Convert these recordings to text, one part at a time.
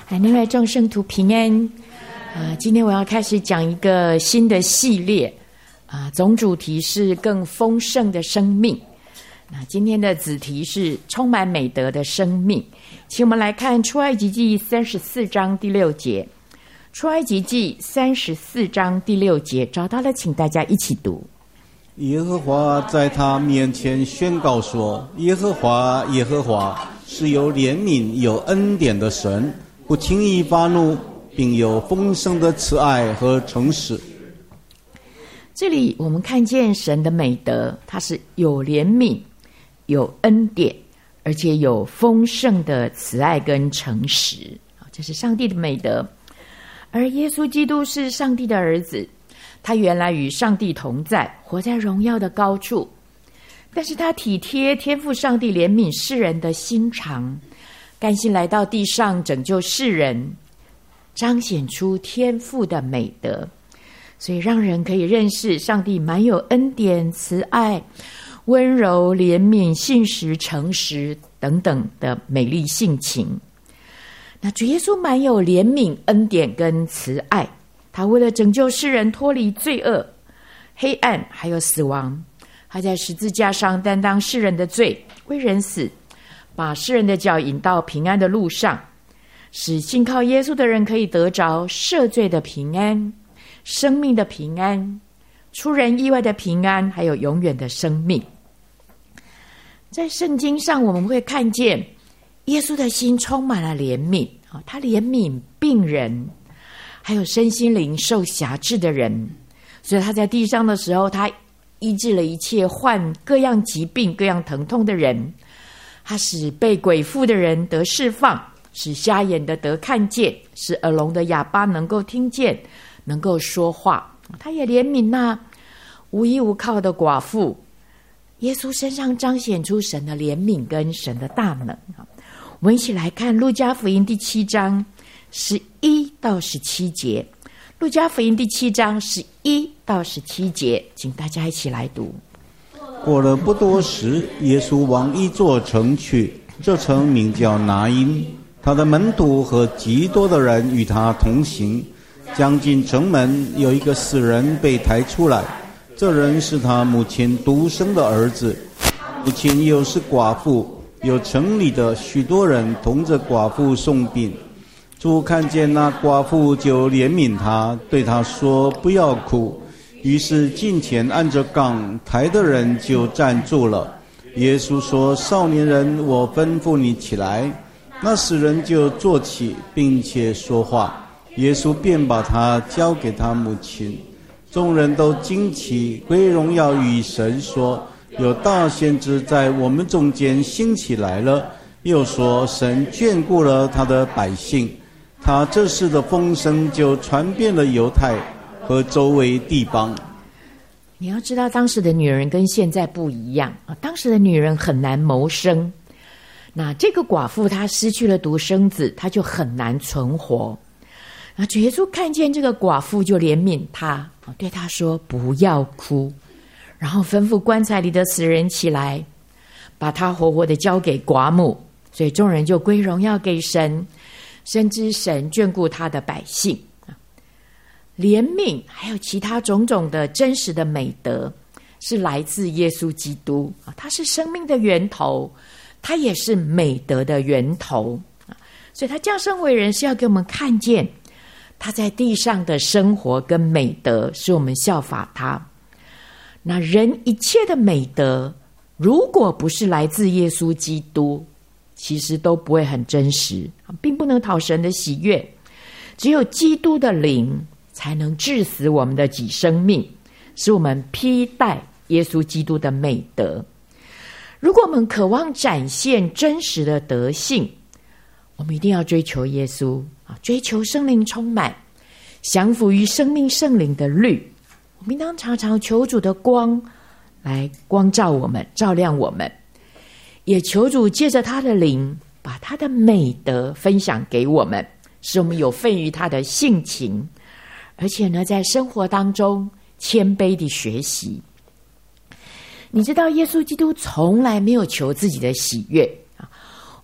另外众圣徒平安。今天我要开始讲一个新的系列总主题是更丰盛的生命。那今天的子题是充满美德的生命。请我们来看出埃及记34章第6节。出埃及记34章第6节，找到了请大家一起读。 耶和华在他面前宣告说，耶和华耶和华是有怜悯有恩典的神，不轻易发怒，并有丰盛的慈爱和诚实。 这里我们看见神的美德，它是有怜悯有恩典，而且有丰盛的慈爱跟诚实，这是上帝的美德。而耶稣基督是上帝的儿子，他原来与上帝同在，活在荣耀的高处，但是他体贴天父上帝怜悯世人的心肠，甘心来到地上拯救世人，彰显出天父的美德，所以让人可以认识上帝满有恩典、慈爱、温柔、怜悯、信实、诚实等等的美丽性情。那主耶稣满有怜悯、恩典跟慈爱，他为了拯救世人脱离罪恶、黑暗还有死亡，他在十字架上担当世人的罪，为人死，把世人的脚引到平安的路上，使信靠耶稣的人可以得着赦罪的平安、生命的平安、出人意外的平安，还有永远的生命。在圣经上我们会看见耶稣的心充满了怜悯，他怜悯病人，还有身心灵受辖制的人，所以他在地上的时候，他医治了一切患各样疾病、各样疼痛的人，他使被鬼附的人得释放，使瞎眼的得看见，使耳聋的哑巴能够听见，能够说话。他也怜悯那无依无靠的寡妇，耶稣身上彰显出神的怜悯跟神的大能。我们一起来看路加福音第7章11到17节。路加福音第7章11到17节，请大家一起来读。 过了不多时，耶稣往一座城去，这城名叫拿因。他的门徒和极多的人与他同行。将近城门，有一个死人被抬出来，这人是他母亲独生的儿子，母亲又是寡妇，有城里的许多人同着寡妇送殡。主看见那寡妇，就怜悯他，对他说，不要哭。于是近前按着杠抬的人就站住了。耶稣说，少年人，我吩咐你起来。那死人就坐起，并且说话。耶稣便把他交给他母亲。众人都惊奇，归荣耀与神，说，有大先知在我们中间兴起来了。又说，神眷顾了他的百姓，他这事的风声就传遍了犹太和周围地方。 你要知道，当时的女人跟现在不一样，当时的女人很难谋生。那这个寡妇她失去了独生子，她就很难存活。那主耶稣看见这个寡妇，就怜悯她，对她说，不要哭。然后吩咐棺材里的死人起来，把他活活的交给寡母。所以众人就归荣耀给神，深知神眷顾他的百姓。怜悯还有其他种种的真实的美德，是来自耶稣基督，他是生命的源头，他也是美德的源头。所以他降生为人，是要给我们看见他在地上的生活跟美德，使我们效法他。那人一切的美德，如果不是来自耶稣基督，其实都不会很真实，并不能讨神的喜悦。只有基督的灵才能治死我们的己生命，使我们披戴耶稣基督的美德。如果我们渴望展现真实的德性，我们一定要追求耶稣，追求圣灵充满，降服于生命圣灵的律。我们应当常常求主的光来光照我们，照亮我们，也求主借着他的灵，把他的美德分享给我们，使我们有份于他的性情，而且呢，在生活当中谦卑地学习。你知道耶稣基督从来没有求自己的喜悦，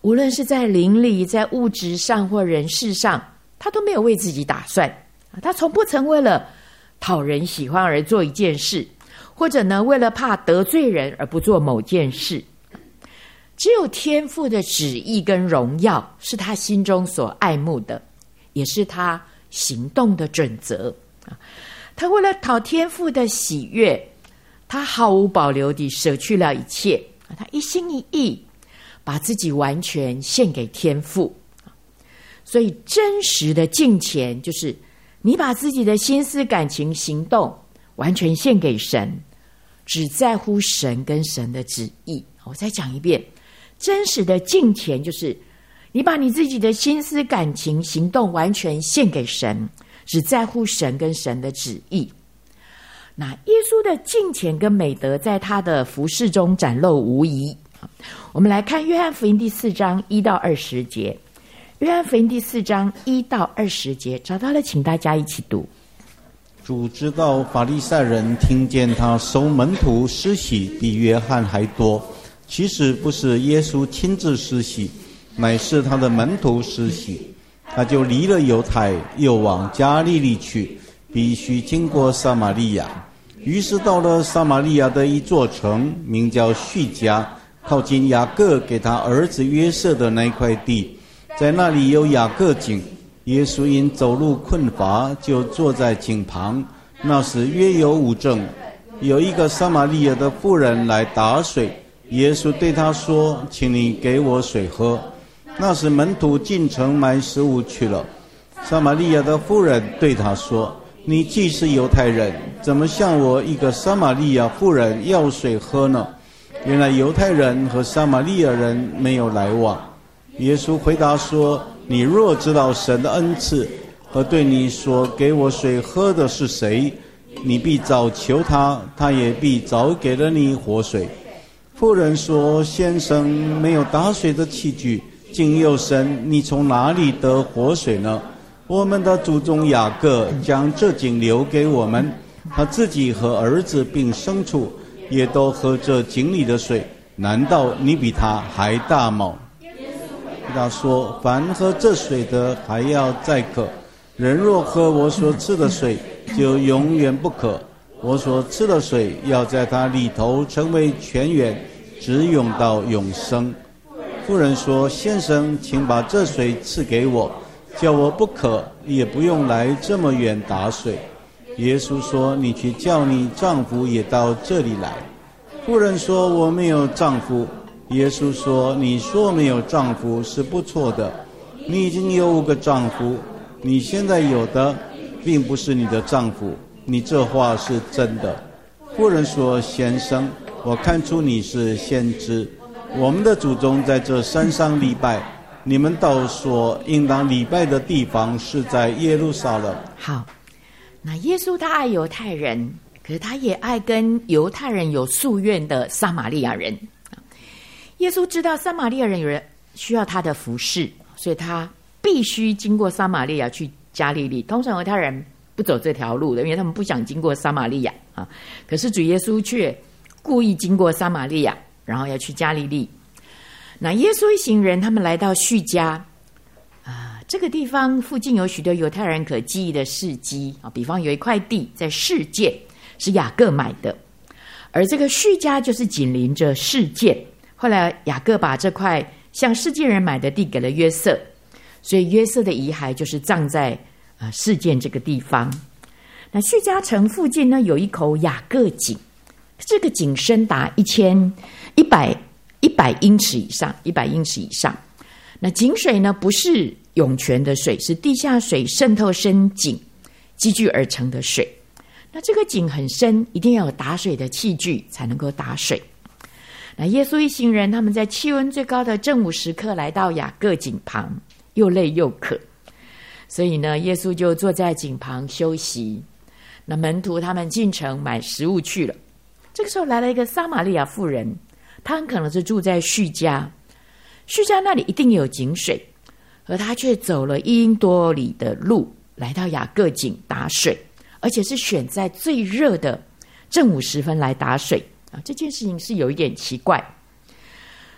无论是在邻里、在物质上或人事上，他都没有为自己打算。他从不曾为了讨人喜欢而做一件事，或者呢，为了怕得罪人而不做某件事。只有天父的旨意跟荣耀是他心中所爱慕的，也是他行动的准则。他为了讨天父的喜悦，他毫无保留地舍去了一切，他一心一意把自己完全献给天父。所以真实的敬虔就是你把自己的心思、感情、行动完全献给神，只在乎神跟神的旨意。我再讲一遍，真实的敬虔就是你把你自己的心思、感情、行动完全献给神，只在乎神跟神的旨意。那耶稣的敬虔跟美德在他的服事中展露无遗。我们来看约翰福音第4章1到20节。约翰福音第4章1到20节，找到了请大家一起读。 主知道法利赛人听见他收门徒施洗比约翰还多，其实不是耶稣亲自施洗，乃是他的门徒施洗。他就离了犹太，又往加利利去，必须经过撒玛利亚。于是到了撒玛利亚的一座城，名叫叙加，靠近雅各给他儿子约瑟的那块地，在那里有雅各井。耶稣因走路困乏，就坐在井旁。那时约有午正，有一个撒玛利亚的妇人来打水。耶稣对他说：“请你给我水喝。”那时门徒进城买食物去了。撒玛利亚的妇人对他说：“你既是犹太人，怎么向我一个撒玛利亚妇人要水喝呢？”原来犹太人和撒玛利亚人没有来往。耶稣回答说：“你若知道神的恩赐和对你说给我水喝的是谁，你必早求他，他也必早给了你活水。”妇人说：“先生，没有打水的器具，井又深，你从哪里得活水呢？我们的祖宗雅各将这井留给我们，他自己和儿子并牲畜也都喝这井里的水，难道你比他还大吗？”他说：“凡喝这水的还要再渴，人若喝我所赐的水，就永远不渴。我所赐的水要在他里头成为泉源，直涌到永生。”妇人说：“先生，请把这水赐给我，叫我不渴，也不用来这么远打水。”耶稣说：“你去叫你丈夫也到这里来。”妇人说：“我没有丈夫。”耶稣说：“你说没有丈夫是不错的，你已经有5个丈夫，你现在有的并不是你的丈夫，你这话是真的。”妇人说：“先生，我看出你是先知。我们的祖宗在这山上礼拜，你们倒说应当礼拜的地方是在耶路撒冷。” 好，那耶稣他爱犹太人，可是他也爱跟犹太人有夙愿的撒玛利亚人。耶稣知道撒玛利亚人有人需要他的服事，所以他必须经过撒玛利亚去加利利。通常犹太人不走这条路的，因为他们不想经过撒玛利亚啊。可是主耶稣却故意经过撒玛利亚，然后要去加利利。那耶稣一行人他们来到叙加这个地方附近有许多犹太人可记忆的事迹啊，比方有一块地在示剑，是雅各买的，而这个叙加就是紧邻着示剑。后来雅各把这块向示剑人买的地给了约瑟，所以约瑟的遗骸就是葬在示剑这个地方。那叙加城附近呢有一口雅各井，这个井深达100英尺以上，100英尺以上。那井水呢不是涌泉的水，是地下水渗透深井积聚而成的水。那这个井很深，一定要有打水的器具才能够打水。那耶稣一行人他们在气温最高的正午时刻来到雅各井旁，又累又渴，所以呢耶稣就坐在井旁休息。那门徒他们进城买食物去了。这个时候来了一个撒玛利亚妇人，她很可能是住在叙加，叙加那里一定有井水，而她却走了1英多里的路来到雅各井打水，而且是选在最热的正午时分来打水。这件事情是有一点奇怪。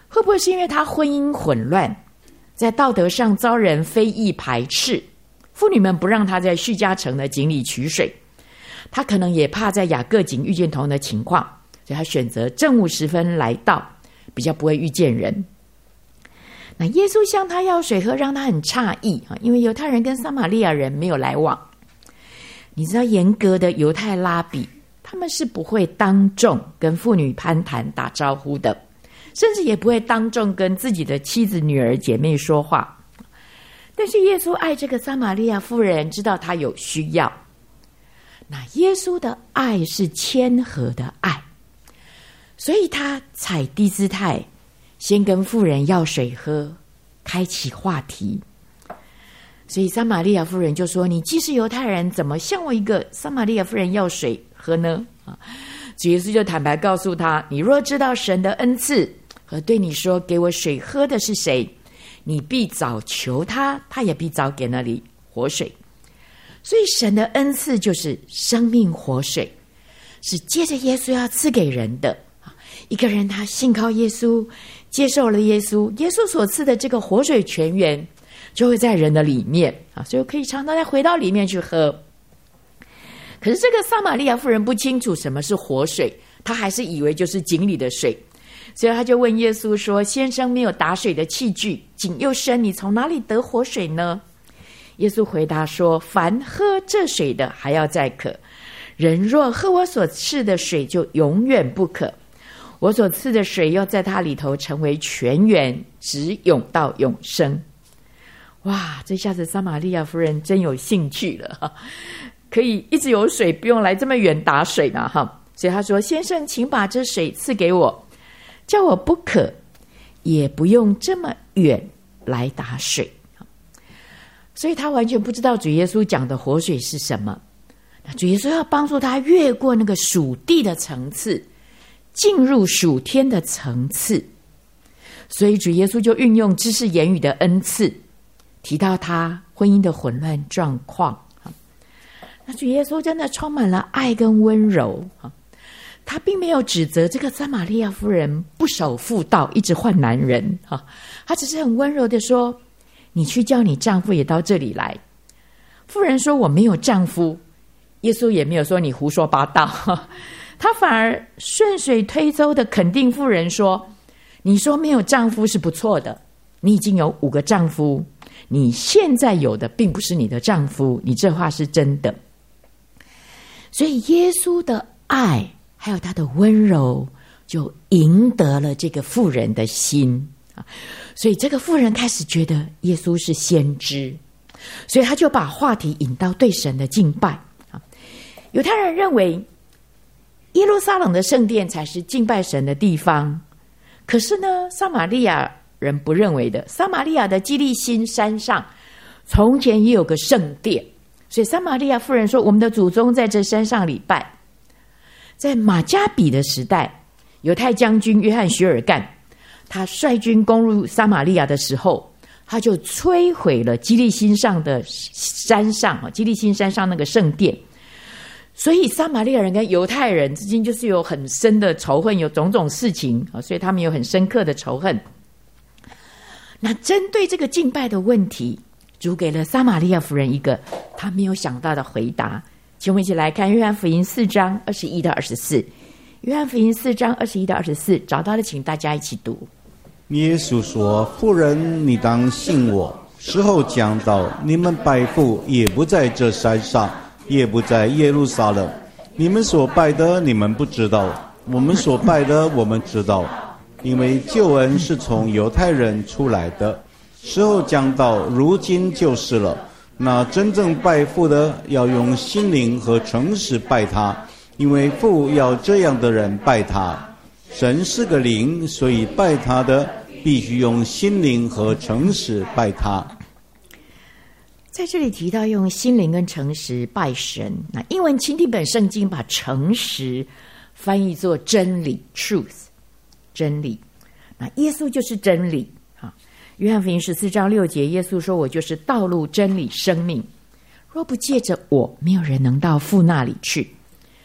会不会是因为他婚姻混乱，在道德上遭人非议排斥，妇女们不让他在叙加城的井里取水，他可能也怕在雅各井遇见同样的情况，所以他选择正午时分来到，比较不会遇见人。那耶稣向他要水喝，让他很诧异，因为犹太人跟撒玛利亚人没有来往。你知道严格的犹太拉比，他们是不会当众跟妇女攀谈打招呼的，甚至也不会当众跟自己的妻子、女儿、姐妹说话。但是耶稣爱这个撒玛利亚妇人，知道她有需要。那耶稣的爱是谦和的爱，所以他采低姿态，先跟妇人要水喝，开启话题。所以撒玛利亚妇人就说，你既是犹太人，怎么向我一个撒玛利亚妇人要水喝呢？主耶稣就坦白告诉他，你若知道神的恩赐和对你说给我水喝的是谁，你必早求他，他也必早给那里活水。所以神的恩赐就是生命活水，是借着耶稣要赐给人的。一个人他信靠耶稣，接受了耶稣，耶稣所赐的这个活水泉源就会在人的里面，所以可以常常再回到里面去喝。可是这个撒玛利亚妇人不清楚什么是活水，她还是以为就是井里的水，所以她就问耶稣说，先生没有打水的器具，井又深，你从哪里得活水呢？耶稣回答说，凡喝这水的还要再渴，人若喝我所赐的水就永远不渴，我所赐的水要在他里头成为泉源，直涌到永生。哇，这下子撒玛利亚夫人真有兴趣了，可以一直有水，不用来这么远打水呢。所以他说，先生请把这水赐给我，叫我不渴，也不用这么远来打水。所以他完全不知道主耶稣讲的活水是什么。主耶稣要帮助他越过那个属地的层次，进入属天的层次。所以主耶稣就运用知识言语的恩赐，提到他婚姻的混乱状况。那主耶稣真的充满了爱跟温柔，他并没有指责这个撒玛利亚妇人不守妇道，一直换男人，他只是很温柔的说，你去叫你丈夫也到这里来。妇人说，我没有丈夫。耶稣也没有说你胡说八道，他反而顺水推舟的肯定妇人说，你说没有丈夫是不错的，你已经有5个丈夫，你现在有的并不是你的丈夫，你这话是真的。所以耶稣的爱还有他的温柔就赢得了这个妇人的心，所以这个妇人开始觉得耶稣是先知，所以他就把话题引到对神的敬拜。犹太人认为耶路撒冷的圣殿才是敬拜神的地方，可是呢，撒玛利亚人不认为的。撒玛利亚的基利心山上从前也有个圣殿，所以撒玛利亚妇人说，我们的祖宗在这山上礼拜。在马加比的时代，犹太将军约翰许尔干，他率军攻入撒玛利亚的时候，他就摧毁了基利心上的山上，基利心山上那个圣殿。所以撒玛利亚人跟犹太人之间就是有很深的仇恨，有种种事情，所以他们有很深刻的仇恨。那针对这个敬拜的问题，主给了撒玛利亚妇人一个他没有想到的回答。请我们一起来看约翰福音4章21到24。约翰福音4章21到24，找到了请大家一起读。 耶稣说，妇人，你当信我，时候将到，你们拜父也不在这山上，也不在耶路撒冷。你们所拜的你们不知道，我们所拜的我们知道，因为救恩是从犹太人出来的。时候将到，如今就是了。那真正拜父的要用心灵和诚实拜他，因为父要这样的人拜他。神是个灵，所以拜他的必须用心灵和诚实拜他。 在这里提到用心灵跟诚实拜神，那英文钦定本圣经把诚实翻译作真理 truth， 真理。那耶稣就是真理。约翰福音14章6节，耶稣说，我就是道路真理生命，若不借着我，没有人能到父那里去。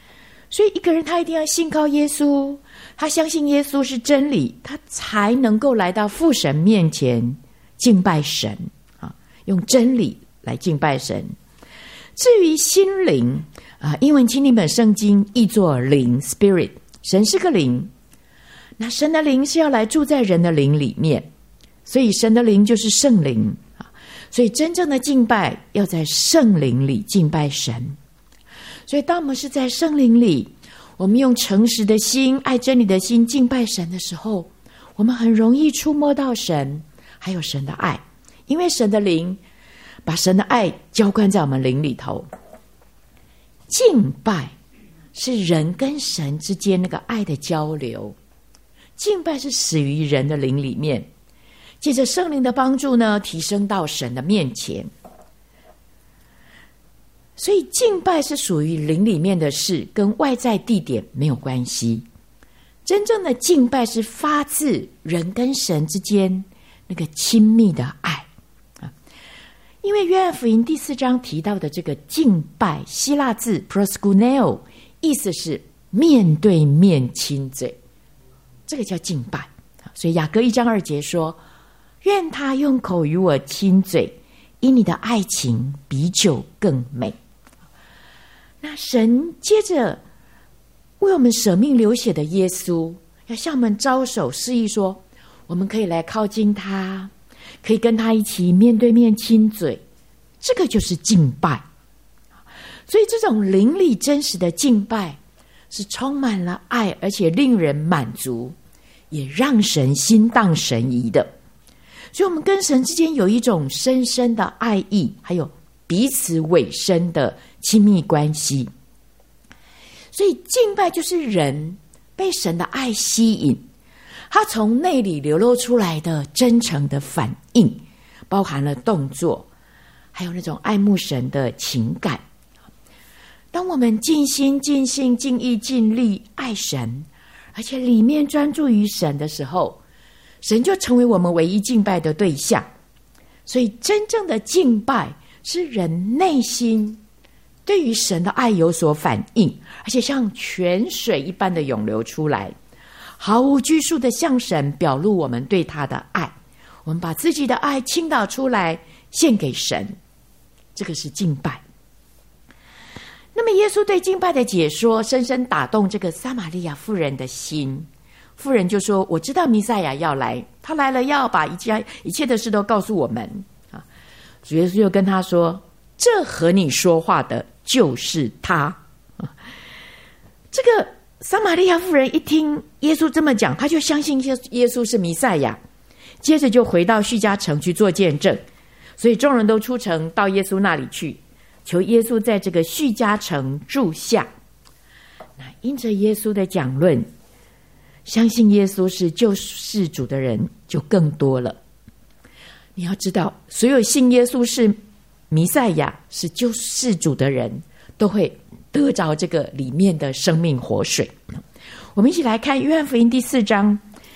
所以一个人他一定要信靠耶稣，他相信耶稣是真理，他才能够来到父神面前敬拜神啊，用真理来敬拜神。至于心灵英文清灵本圣经译作灵 Spirit， 神是个灵，那神的灵是要来住在人的灵里面，所以神的灵就是圣灵，所以真正的敬拜要在圣灵里敬拜神。所以当我们是在圣灵里，我们用诚实的心、爱真理的心敬拜神的时候，我们很容易触摸到神还有神的爱，因为神的灵把神的爱浇灌在我们灵里头。敬拜是人跟神之间那个爱的交流，敬拜是始于人的灵里面，借着圣灵的帮助呢，提升到神的面前。所以敬拜是属于灵里面的事，跟外在地点没有关系。真正的敬拜是发自人跟神之间那个亲密的爱。因为约翰福音第4章提到的这个敬拜，希腊字 proskuneo， 意思是面对面亲嘴，这个叫敬拜。所以雅各1章2节说，愿他用口与我亲嘴，因你的爱情比酒更美。那神接着为我们舍命流血的耶稣，要向我们招手示意说，我们可以来靠近他，可以跟他一起面对面亲嘴，这个就是敬拜。所以这种灵里真实的敬拜是充满了爱，而且令人满足，也让神心荡神怡的。所以我们跟神之间有一种深深的爱意，还有彼此委身的亲密关系。所以敬拜就是人被神的爱吸引，他从内里流露出来的真诚的反应，包含了动作，还有那种爱慕神的情感。当我们尽心尽性尽意尽力爱神，而且里面专注于神的时候，神就成为我们唯一敬拜的对象。所以真正的敬拜是人内心对于神的爱有所反应，而且像泉水一般的涌流出来，毫无拘束的向神表露我们对他的爱。我们把自己的爱倾倒出来献给神，这个是敬拜。那么耶稣对敬拜的解说深深打动这个撒玛利亚妇人的心。妇人就说，我知道弥赛亚要来，他来了要把一切的事都告诉我们。主耶稣就跟他说，这和你说话的就是他。这个撒玛利亚妇人一听耶稣这么讲，他就相信耶稣是弥赛亚，接着就回到叙加城去做见证。所以众人都出城到耶稣那里去，求耶稣在这个叙加城住下。那因着耶稣的讲论，相信耶稣是救世主的人就更多了。你要知道，所有信耶稣是弥赛亚是救世主的人，都会得着这个里面的生命活水。我们一起来看约翰福音第4章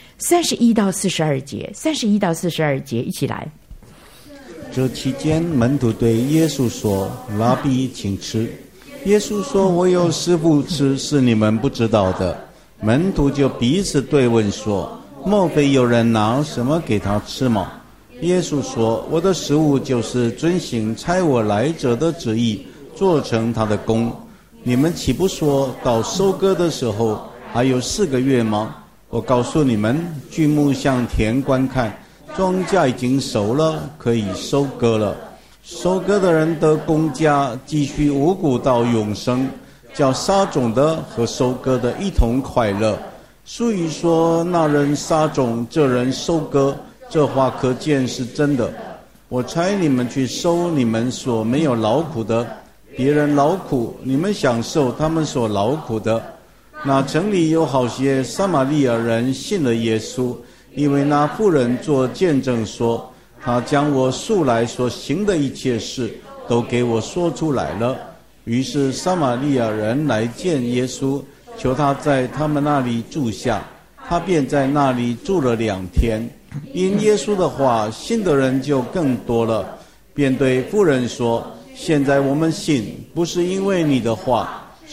31到42节，31到42节，一起来。 这期间，门徒对耶稣说，拉比，请吃。耶稣说，我有师傅吃，是你们不知道的。门徒就彼此对问说，莫非有人拿什么给他吃吗？耶稣说，我的食物就是遵行差我来者的旨意，做成他的工。你们岂不说到收割的时候还有4个月吗？我告诉你们，举目向田观看，庄稼已经熟了，可以收割了。收割的人得工价，继续五谷到永生，叫撒种的和收割的一同快乐。所以说，那人撒种，这人收割，这话可见是真的。我差你们去收你们所没有劳苦的，别人劳苦，你们享受他们所劳苦的。那城里有好些撒玛利亚人信了耶稣，因为那妇人做见证说，他将我素来所行的一切事都给我说出来了。于是撒玛利亚人来见耶稣，求他在他们那里住下，他便在那里住了2天。因耶稣的话，信的人就更多了，便对妇人说，现在我们信，不是因为你的话，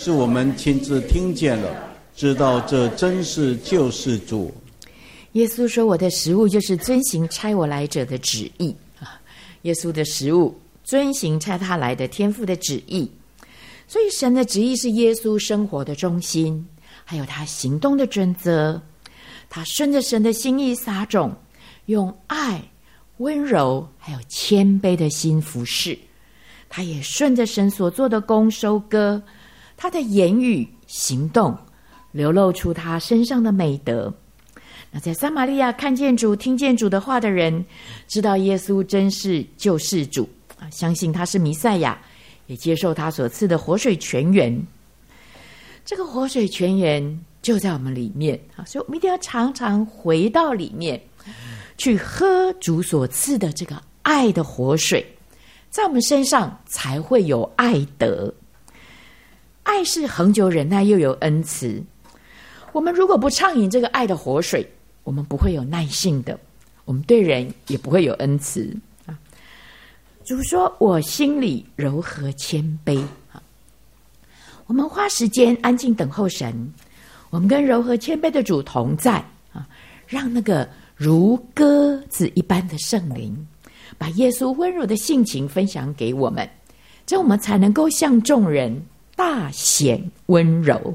是我们亲自听见了，知道这真是救世主。 耶稣说，我的食物就是遵行差我来者的旨意。耶稣的食物遵行差他来的天父的旨意，所以神的旨意是耶稣生活的中心，还有他行动的准则。他顺着神的心意撒种，用爱、温柔还有谦卑的心服侍。他也顺着神所做的工收割，他的言语行动流露出他身上的美德。那在撒玛利亚看见主听见主的话的人，知道耶稣真是救世主，相信他是弥赛亚，也接受他所赐的活水泉源。这个活水泉源就在我们里面，所以我们一定要常常回到里面去喝主所赐的这个爱的活水，在我们身上才会有爱德。爱是恒久忍耐又有恩慈，我们如果不畅饮这个爱的活水，我们不会有耐性的，我们对人也不会有恩慈。主说，我心里柔和谦卑。我们花时间安静等候神，我们跟柔和谦卑的主同在，让那个如鸽子一般的圣灵把耶稣温柔的性情分享给我们，这样我们才能够向众人大显温柔。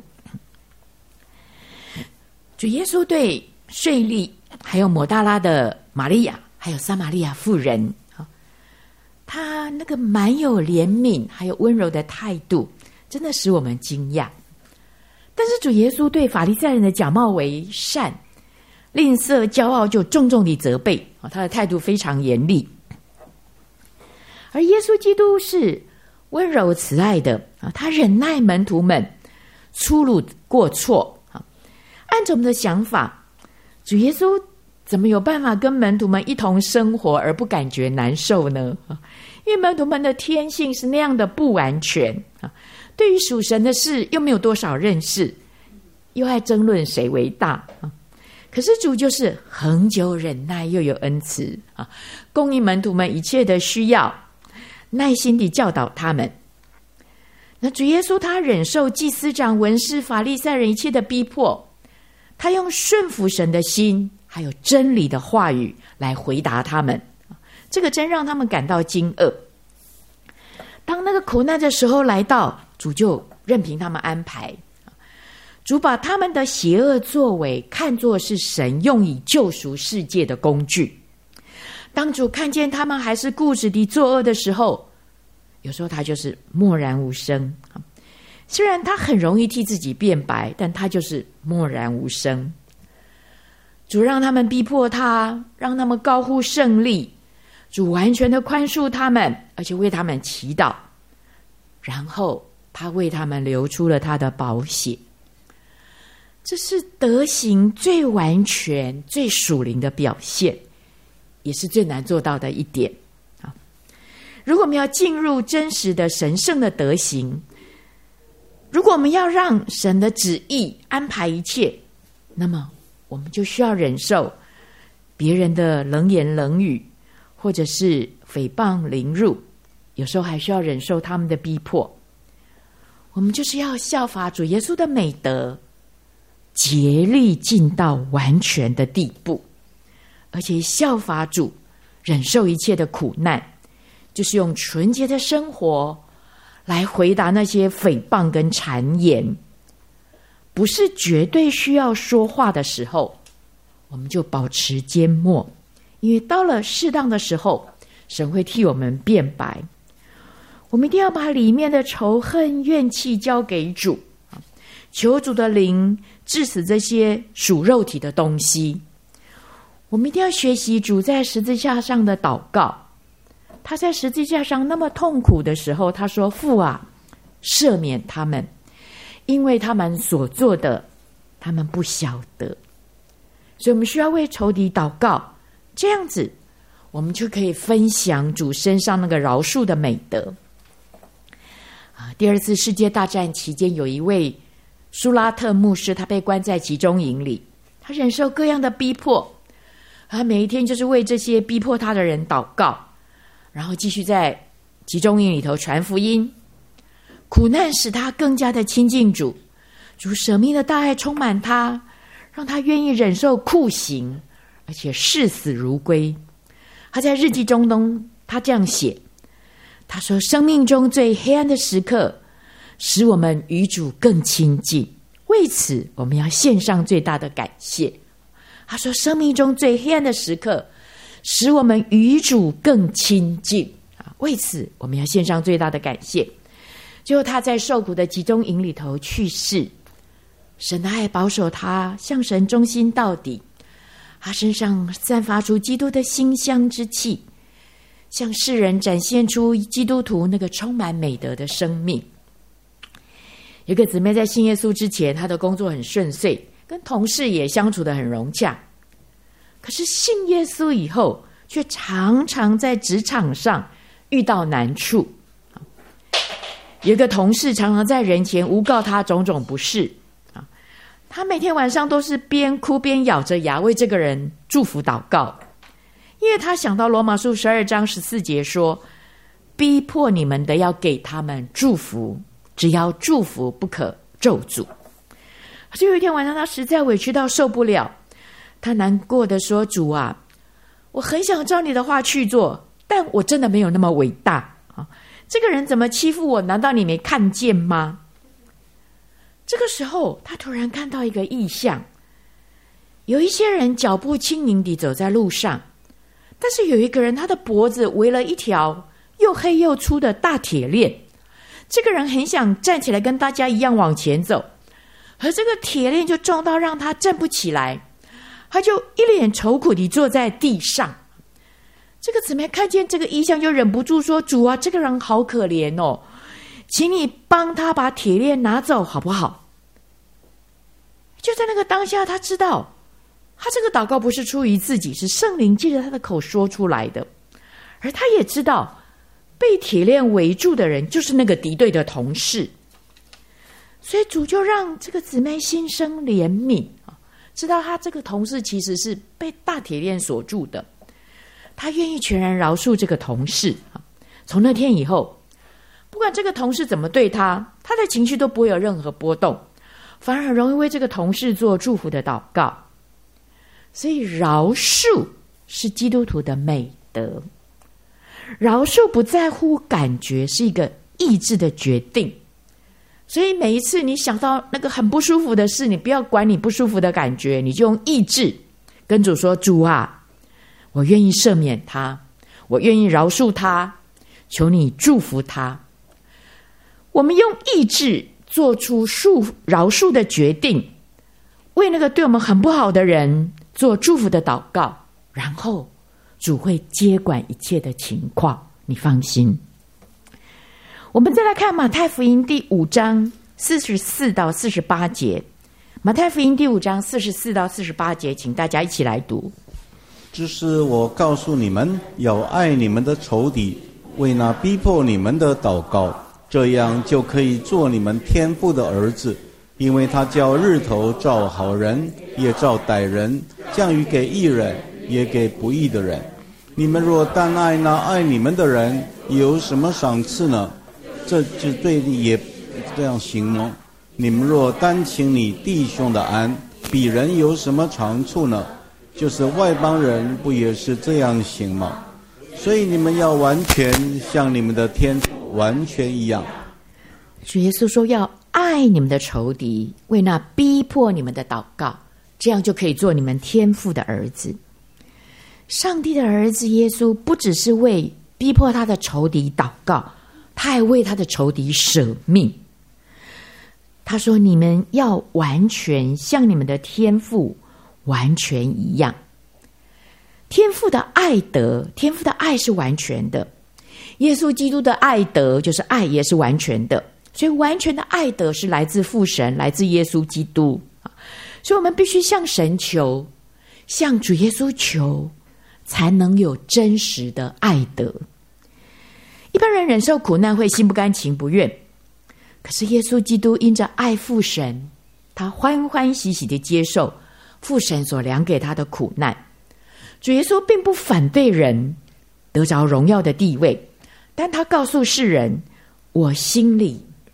主耶稣对税吏还有抹大拉的玛利亚还有撒玛利亚妇人，他那个满有怜悯还有温柔的态度，真的使我们惊讶。但是主耶稣对法利赛人的假冒为善、吝啬骄傲就重重地责备，他的态度非常严厉。而耶稣基督是温柔慈爱的，他忍耐门徒们粗鲁过错。按着我们的想法，主耶稣怎么有办法跟门徒们一同生活而不感觉难受呢？因为门徒们的天性是那样的不完全，对于属神的事又没有多少认识，又爱争论谁为大。可是主就是恒久忍耐又有恩慈，供应门徒们一切的需要，耐心地教导他们。那主耶稣他忍受祭司长、文士、法利赛人一切的逼迫，他用顺服神的心还有真理的话语来回答他们，这个真让他们感到惊愕。当那个苦难的时候来到，主就任凭他们安排，主把他们的邪恶作为看作是神用以救赎世界的工具。当主看见他们还是固执地作恶的时候，有时候他就是默然无声。虽然他很容易替自己辩白，但他就是默然无声。主让他们逼迫他，让他们高呼胜利，主完全的宽恕他们，而且为他们祈祷，然后他为他们流出了他的宝血。这是德行最完全最属灵的表现，也是最难做到的一点。如果我们要进入真实的神圣的德行，如果我们要让神的旨意安排一切，那么我们就需要忍受别人的冷言冷语，或者是诽谤凌辱，有时候还需要忍受他们的逼迫。我们就是要效法主耶稣的美德，竭力进到完全的地步，而且效法主忍受一切的苦难，就是用纯洁的生活来回答那些诽谤跟谗言。不是绝对需要说话的时候，我们就保持缄默，因为到了适当的时候，神会替我们辩白。我们一定要把里面的仇恨怨气交给主，求主的灵治死这些属肉体的东西。我们一定要学习主在十字架上的祷告。他在十字架上那么痛苦的时候，他说：父啊，赦免他们，因为他们所做的他们不晓得。所以我们需要为仇敌祷告，这样子我们就可以分享主身上那个饶恕的美德。第二次世界大战期间，有一位舒拉特牧师，他被关在集中营里，他忍受各样的逼迫，他每一天就是为这些逼迫他的人祷告，然后继续在集中营里头传福音。 苦难使他更加的亲近主，主舍命的大爱充满他，让他愿意忍受酷刑，而且视死如归。他在日记中他这样写，他说生命中最黑暗的时刻使我们与主更亲近，为此我们要献上最大的感谢。他说生命中最黑暗的时刻使我们与主更亲近，为此我们要献上最大的感谢。最后他在受苦的集中营里头去世，神的爱保守他向神忠心到底，他身上散发出基督的馨香之气，向世人展现出基督徒那个充满美德的生命。有个姊妹在信耶稣之前，她的工作很顺遂，跟同事也相处得很融洽，可是信耶稣以后却常常在职场上遇到难处。有一个同事常常在人前诬告他种种不是，他每天晚上都是边哭边咬着牙为这个人祝福祷告，因为他想到罗马书12章14节说，逼迫你们的要给他们祝福，只要祝福不可咒诅。就有一天晚上他实在委屈到受不了，他难过的说，主啊，我很想照你的话去做，但我真的没有那么伟大，这个人怎么欺负我，难道你没看见吗？这个时候他突然看到一个异象，有一些人脚步轻盈地走在路上，但是有一个人他的脖子围了一条又黑又粗的大铁链，这个人很想站起来跟大家一样往前走，而这个铁链就重到让他站不起来，他就一脸愁苦地坐在地上。这个姊妹看见这个异象就忍不住说，主啊，这个人好可怜哦，请你帮他把铁链拿走好不好？就在那个当下，他知道他这个祷告不是出于自己，是圣灵借着他的口说出来的，而他也知道被铁链围住的人就是那个敌对的同事，所以主就让这个姊妹心生怜悯，知道他这个同事其实是被大铁链锁住的，他愿意全然饶恕这个同事。从那天以后，不管这个同事怎么对他，他的情绪都不会有任何波动，反而很容易为这个同事做祝福的祷告。所以饶恕是基督徒的美德，饶恕不在乎感觉，是一个意志的决定。所以每一次你想到那个很不舒服的事，你不要管你不舒服的感觉，你就用意志跟主说，主啊，我愿意赦免他，我愿意饶恕他，求你祝福他。我们用意志做出饶恕的决定，为那个对我们很不好的人做祝福的祷告，然后主会接管一切的情况，你放心。我们再来看马太福音第5章44到48节。马太福音第5章44到48节，请大家一起来读。 只是我告诉你们，要爱你们的仇敌，为那逼迫你们的祷告，这样就可以做你们天父的儿子，因为他叫日头照好人，也照歹人，降雨给义人，也给不义的人。你们若单爱那爱你们的人，有什么赏赐呢？这就对你也这样行吗？你们若单请你弟兄的安，比人有什么长处呢？就是外邦人不也是这样行吗？所以你们要完全像你们的天父完全一样。 主耶稣说要爱你们的仇敌，为那逼迫你们的祷告，这样就可以做你们天父的儿子。上帝的儿子耶稣不只是为逼迫他的仇敌祷告，他还为他的仇敌舍命。他说你们要完全像你们的天父完全一样。天父的爱德，天父的爱是完全的，耶稣基督的爱德就是爱也是完全的，所以完全的爱德是来自父神，来自耶稣基督。所以我们必须向神求，向主耶稣求，才能有真实的爱德。一般人忍受苦难会心不甘情不愿，可是耶稣基督因着爱父神，他欢欢喜喜地接受父神所量给他的苦难。主耶稣并不反对人得着荣耀的地位，但他告诉世人，我心里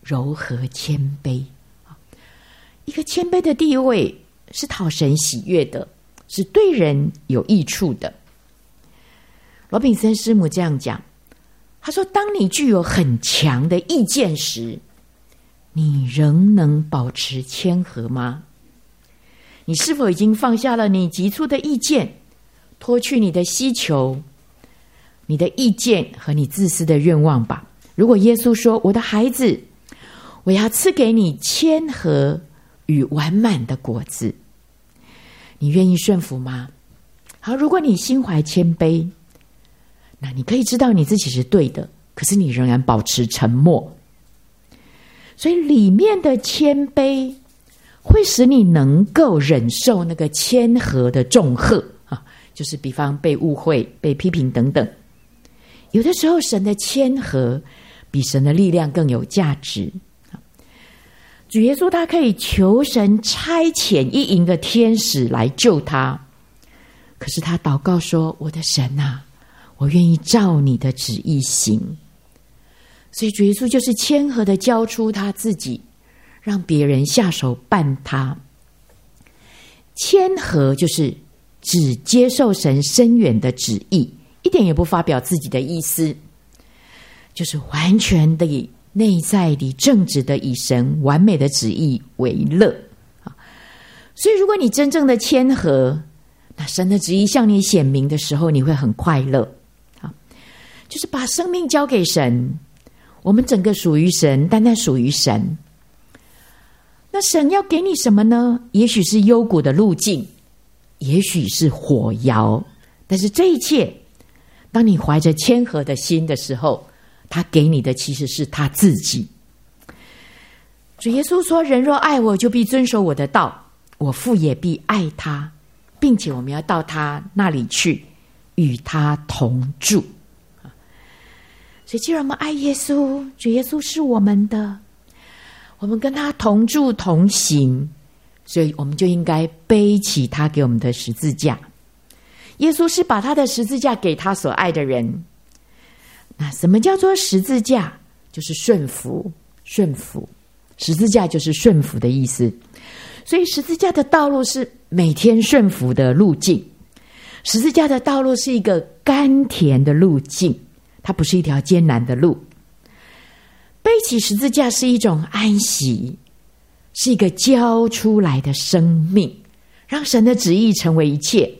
柔和谦卑。一个谦卑的地位是讨神喜悦的，是对人有益处的。罗炳森师母这样讲，他说，当你具有很强的意见时，你仍能保持谦和吗？你是否已经放下了你急促的意见，脱去你的希求，你的意见和你自私的愿望吧？如果耶稣说，我的孩子，我要赐给你谦和与完满的果子，你愿意顺服吗？好，如果你心怀谦卑，那你可以知道你自己是对的，可是你仍然保持沉默。所以里面的谦卑会使你能够忍受那个谦和的重荷啊，就是比方被误会、被批评等等。有的时候神的谦和比神的力量更有价值。主耶稣他可以求神差遣一营的天使来救他，可是他祷告说，我的神啊，我愿意照你的旨意行。所以主耶稣就是谦和的交出他自己，让别人下手办他。谦和就是只接受神深远的旨意，一点也不发表自己的意思，就是完全的内在的正直的以神完美的旨意为乐。所以如果你真正的谦和，那神的旨意向你显明的时候，你会很快乐。就是把生命交给神，我们整个属于神，单单属于神。那神要给你什么呢？也许是幽谷的路径，也许是火窑，但是这一切，当你怀着谦和的心的时候，他给你的其实是他自己。主耶稣说，人若爱我，就必遵守我的道，我父也必爱他，并且我们要到他那里去，与他同住。所以既然我们爱耶稣，主耶稣是我们的，我们跟他同住同行，所以我们就应该背起他给我们的十字架。耶稣是把他的十字架给他所爱的人。那什么叫做十字架？就是顺服，顺服。十字架就是顺服的意思。所以十字架的道路是每天顺服的路径，十字架的道路是一个甘甜的路径，它不是一条艰难的路。背起十字架是一种安息，是一个交出来的生命，让神的旨意成为一切。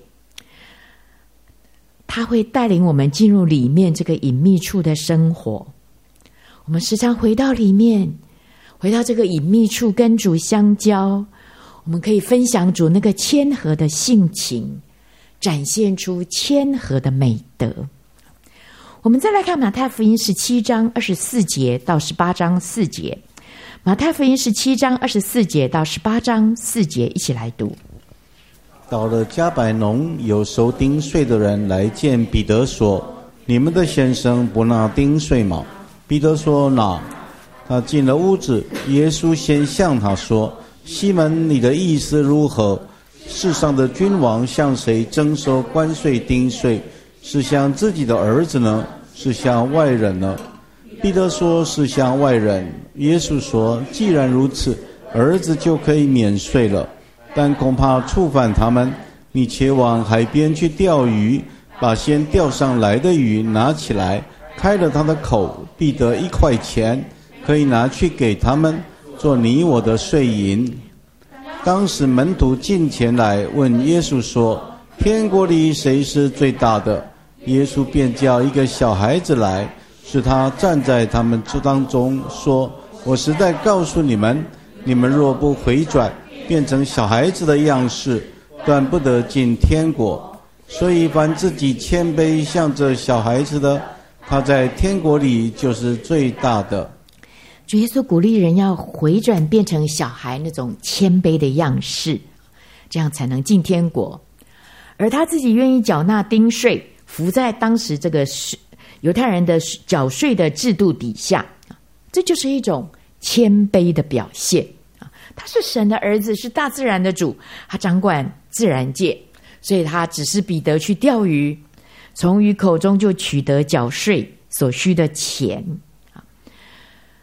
他会带领我们进入里面这个隐秘处的生活。我们时常回到里面，回到这个隐秘处跟主相交，我们可以分享主那个谦和的性情，展现出谦和的美德。我们再来看马太福音17章24节到18章4节。马太福音17章24节到18章4节，一起来读。 到了迦百农，有收丁税的人来见彼得说，你们的先生不拿丁税吗？彼得说拿。他进了屋子，耶稣先向他说，西门，你的意思如何？世上的君王向谁征收关税丁税？是向自己的儿子呢，是向外人呢？彼得说，是向外人。耶稣说，既然如此，儿子就可以免税了，但恐怕触犯他们。你且往海边去钓鱼，把先钓上来的鱼拿起来，开了他的口，必得1块钱，可以拿去给他们，做你我的税银。当时门徒进前来问耶稣说，天国里谁是最大的？耶稣便叫一个小孩子来，使他站在他们当中，说，我实在告诉你们，你们若不回转，变成小孩子的样式，断不得进天国。所以凡自己谦卑像这小孩子的，他在天国里就是最大的。 主耶稣鼓励人要回转，变成小孩那种谦卑的样式，这样才能进天国。而他自己愿意缴纳丁税，服在当时这个犹太人的缴税的制度底下，这就是一种谦卑的表现。他是神的儿子，是大自然的主，他掌管自然界，所以他指示彼得去钓鱼，从鱼口中就取得缴税所需的钱。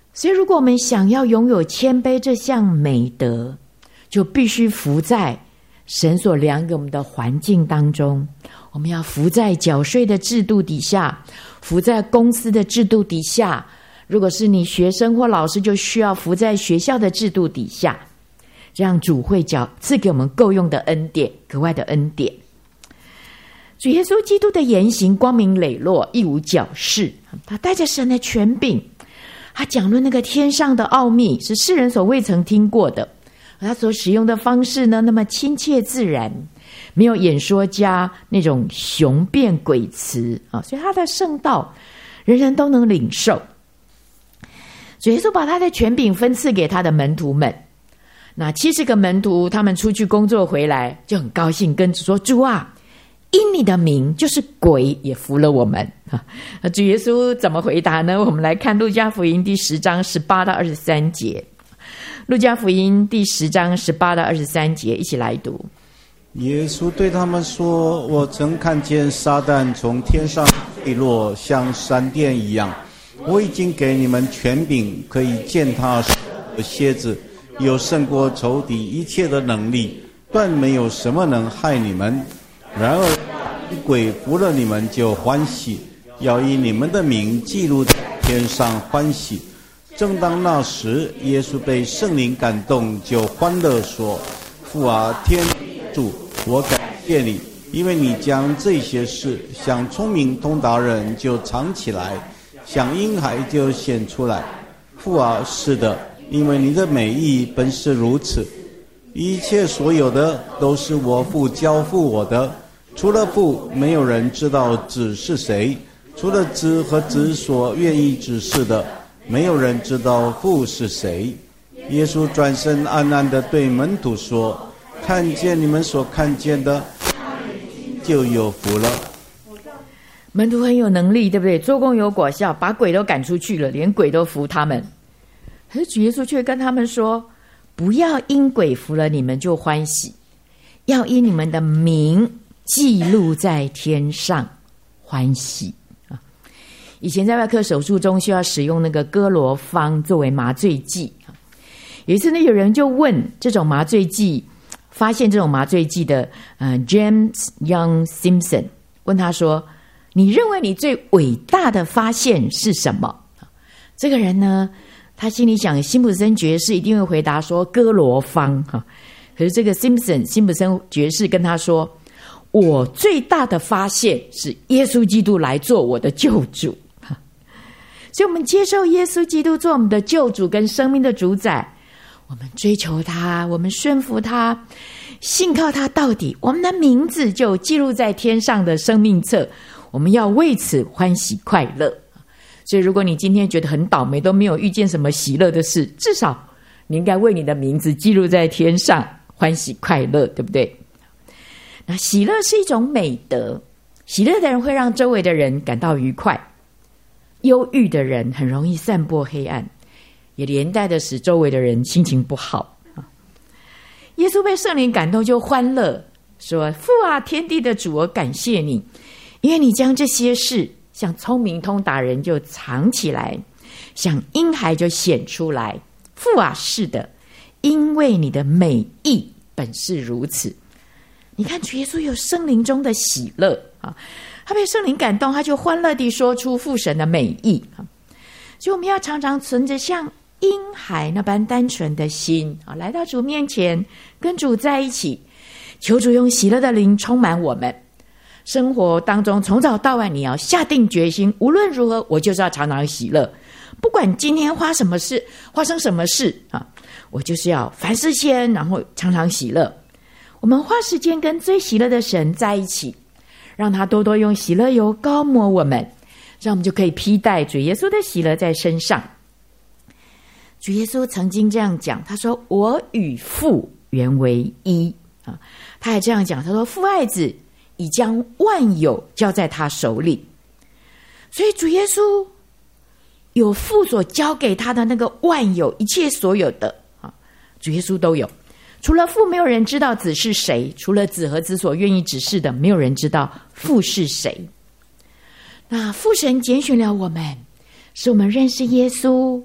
所以如果我们想要拥有谦卑这项美德，就必须服在神所量给我们的环境当中。我们要服在缴税的制度底下，服在公司的制度底下，如果是你学生或老师，就需要服在学校的制度底下，这样主会赐给我们够用的恩典，格外的恩典。主耶稣基督的言行光明磊落，一无矫饰，他带着神的权柄，他讲论那个天上的奥秘，是世人所未曾听过的，而他所使用的方式呢，那么亲切自然，没有演说家那种雄辩诡辞啊，所以他的圣道人人都能领受。主耶稣把他的权柄分赐给他的门徒们，那70个门徒他们出去工作回来，就很高兴跟主说：主啊，因你的名，就是鬼也服了我们啊。主耶稣怎么回答呢？我们来看路加福音第10章18到23节。路加福音第10章18到23节，一起来读。 耶稣对他们说：我曾看见撒旦从天上坠落，像闪电一样。我已经给你们权柄，可以践踏蝎子，有胜过仇敌一切的能力，断没有什么能害你们。然而鬼服了你们就欢喜，要以你们的名记录在天上欢喜。正当那时，耶稣被圣灵感动，就欢乐说：父啊，天主，我感谢你，因为你将这些事向聪明通达人就藏起来，向婴孩就显出来。父啊，是的，因为你的美意本是如此。一切所有的都是我父交付我的，除了父，没有人知道子是谁；除了子和子所愿意指示的，没有人知道父是谁。耶稣转身暗暗地对门徒说：看见你们所看见的，就有福了。 门徒很有能力，对不对？做工有果效，把鬼都赶出去了，连鬼都服他们。可是主耶稣却跟他们说：不要因鬼服了你们就欢喜，要因你们的名记录在天上欢喜啊！以前在外科手术中需要使用那个哥罗芳作为麻醉剂。有一次呢，有人就问这种麻醉剂，发现这种麻醉剂的James Young Simpson 问他说：你认为你最伟大的发现是什么？这个人呢，他心里想，辛普森爵士一定会回答说哥罗芳。可是这个辛普森爵士跟他说：我最大的发现是耶稣基督来做我的救主。所以我们接受耶稣基督做我们的救主跟生命的主宰，我们追求他，我们顺服他，信靠他到底，我们的名字就记录在天上的生命册，我们要为此欢喜快乐。所以如果你今天觉得很倒霉，都没有遇见什么喜乐的事，至少你应该为你的名字记录在天上欢喜快乐，对不对？那喜乐是一种美德，喜乐的人会让周围的人感到愉快，忧郁的人很容易散播黑暗，也连带的使周围的人心情不好。耶稣被圣灵感动就欢乐，说：父啊，天地的主，我感谢你，因为你将这些事像聪明通达人就藏起来，像婴孩就显出来。父啊，是的，因为你的美意本是如此。你看主耶稣有圣灵中的喜乐啊，他被圣灵感动，他就欢乐地说出父神的美意啊。所以我们要常常存着像婴孩那般单纯的心啊，来到主面前，跟主在一起，求主用喜乐的灵充满我们。生活当中从早到晚，你要下定决心，无论如何我就是要常常喜乐，不管今天发生什么事啊，我就是要凡事先，然后常常喜乐。我们花时间跟最喜乐的神在一起，让他多多用喜乐油膏抹我们，这样我们就可以披戴主耶稣的喜乐在身上。主耶稣曾经这样讲，他说：我与父原为一啊。他还这样讲，他说：父爱子，已将万有交在他手里。所以主耶稣有父所交给他的那个万有，一切所有的啊，主耶稣都有。除了父，没有人知道子是谁；除了子和子所愿意指示的，没有人知道父是谁。那父神拣选了我们，使我们认识耶稣，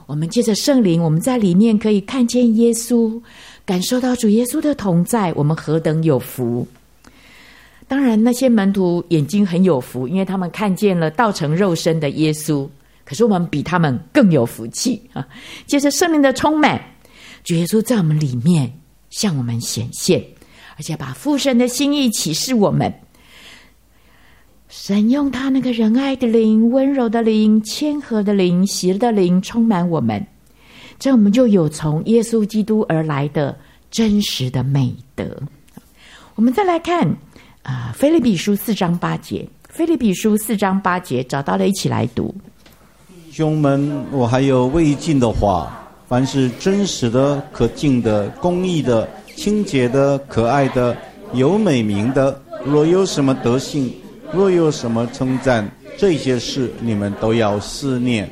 我们借着圣灵，我们在里面可以看见耶稣，感受到主耶稣的同在，我们何等有福。当然那些门徒眼睛很有福，因为他们看见了道成肉身的耶稣，可是我们比他们更有福气啊！借着圣灵的充满，主耶稣在我们里面向我们显现，而且把父神的心意启示我们。神用他那个仁爱的灵、温柔的灵、谦和的灵、喜乐的灵充满我们，这样我们就有从耶稣基督而来的真实的美德。我们再来看腓立比书4章8节，腓立比书4章8节，找到了一起来读。 弟兄们，我还有未尽的话，凡是真实的、可敬的、公义的、清洁的、可爱的、有美名的，若有什么德行，若有什么称赞，这些事你们都要思念。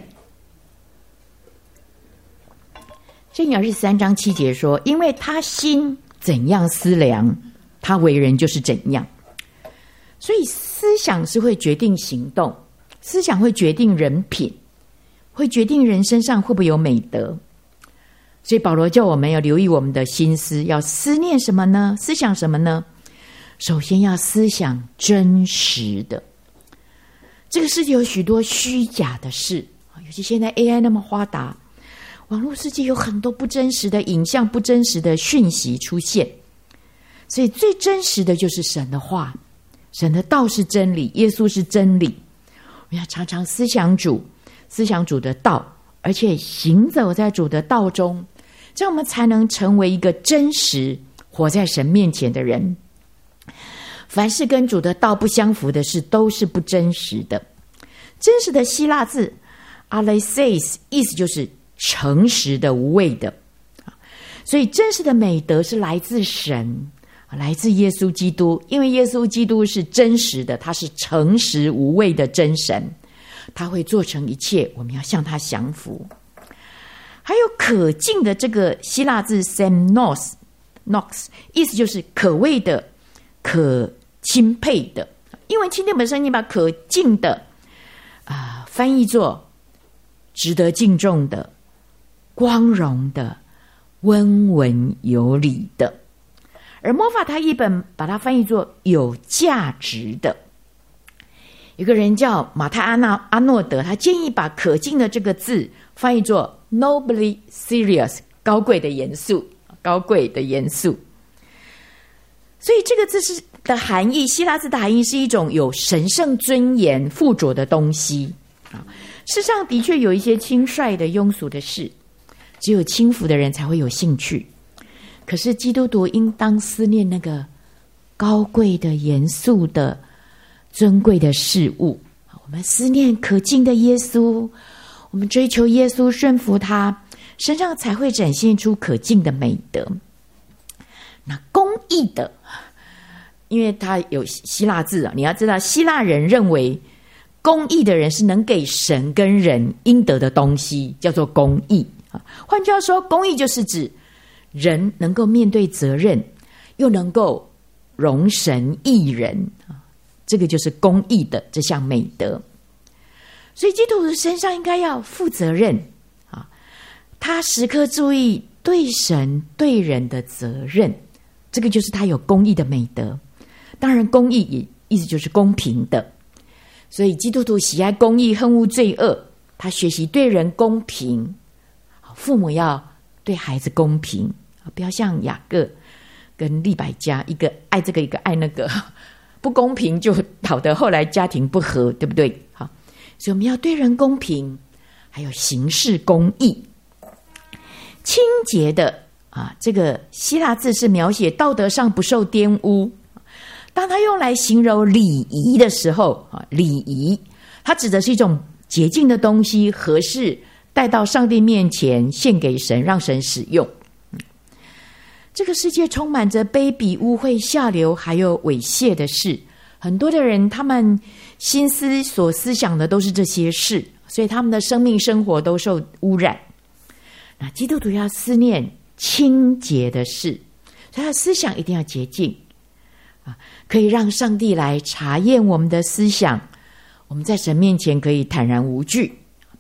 箴言23章7节说，因为他心怎样思量，他为人就是怎样。所以思想是会决定行动，思想会决定人品，会决定人身上会不会有美德。所以保罗叫我们要留意我们的心思，要思念什么呢？思想什么呢？首先要思想真实的。这个世界有许多虚假的事，尤其现在 AI 那么发达，网络世界有很多不真实的影像、不真实的讯息出现。所以最真实的就是神的话，神的道是真理，耶稣是真理。我们要常常思想主，思想主的道，而且行走在主的道中，这样我们才能成为一个真实活在神面前的人。凡是跟主的道不相符的事，都是不真实的。真实的希腊字 aletheia 意思就是诚实的、无畏的。所以真实的美德是来自神，来自耶稣基督，因为耶稣基督是真实的，他是诚实无畏的真神，他会做成一切，我们要向他降服。还有可敬的这个希腊字 semnos， 意思就是可畏的、可钦佩的。英文钦定本身你把可敬的翻译作值得敬重的、光荣的、温文有礼的。而魔法他译本把它翻译作有价值的。有个人叫马太阿诺德，他建议把可敬的这个字翻译作 nobly serious， 高贵的严肃，高贵的严肃。所以这个字是的含义，希腊字的含义是一种有神圣尊严附着的东西。世上的确有一些轻率的庸俗的事，只有轻浮的人才会有兴趣。可是基督徒应当思念那个高贵的、严肃的、尊贵的事物。我们思念可敬的耶稣，我们追求耶稣，顺服他，身上才会展现出可敬的美德。那公义的，因为它有希腊字你要知道希腊人认为公义的人是能给神跟人应得的东西，叫做公义。换句话说，公义就是指人能够面对责任，又能够容神益人，这个就是公义的这项美德。所以基督徒身上应该要负责任，他时刻注意对神对人的责任，这个就是他有公义的美德。当然公义也意思就是公平的，所以基督徒喜爱公义，恨恶罪恶，他学习对人公平。父母要对孩子公平，不要像雅各跟利百加，一个爱这个一个爱那个，不公平就导得后来家庭不和，对不对？好，所以我们要对人公平，还有行事公义。清洁的这个希腊字是描写道德上不受玷污。当它用来形容礼仪的时候，礼仪它指的是一种洁净的东西，合适带到上帝面前献给神，让神使用。这个世界充满着卑鄙、污秽、下流还有猥亵的事，很多的人他们心思所思想的都是这些事，所以他们的生命生活都受污染。那基督徒要思念清洁的事，所以他的思想一定要洁净，可以让上帝来查验我们的思想，我们在神面前可以坦然无惧。